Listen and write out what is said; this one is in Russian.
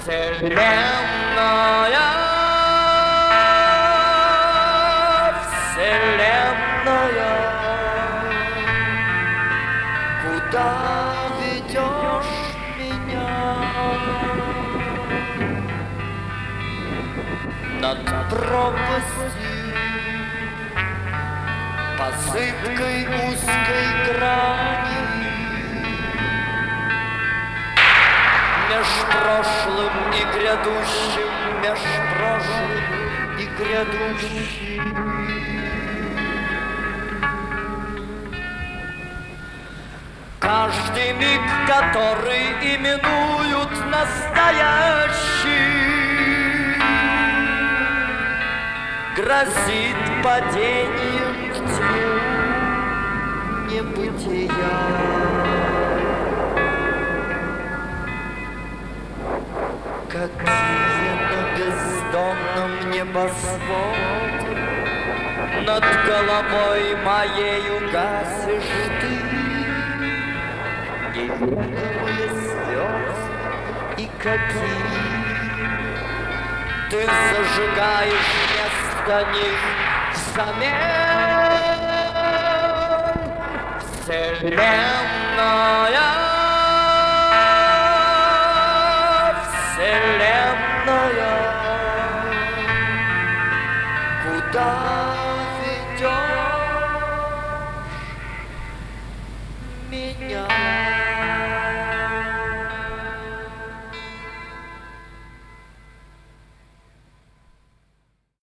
Вселенная, Вселенная, куда ведешь меня? Над пропастью, посыпкой узкой грани, меж прошлым и грядущим, меж прошлым и грядущим. Каждый миг, который именуют настоящий, грозит падением к тьму небытия. Какие на бездонном небосводе над головой моею гасишь ты невидимые звезды, и какие ты зажигаешь вместо них взамен. Вселенная,